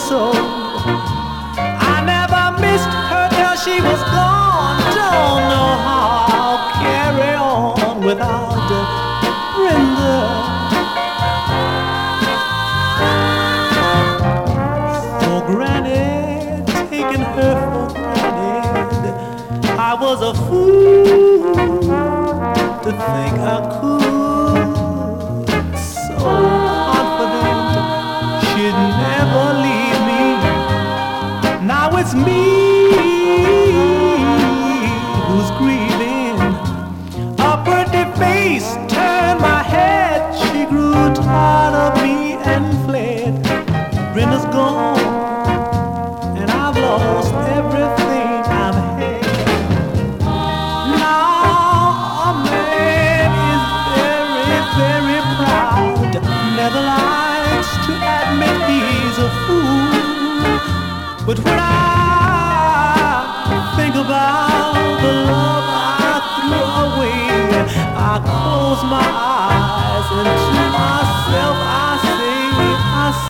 so. I never missed her till she was gone. Don't know how I'll carry on without Brenda. For granted, taking her for granted, I was a fool to think I could. So confident she'd never leave me. Now it's me who's grieving. A pretty face turned my head. She grew tired of me and fled. Brenda's gone, and I've lost everything I've had. Now a man is very, very proud. Never likes to admit he's a fool. But when I think about the love I threw away, I close my eyes.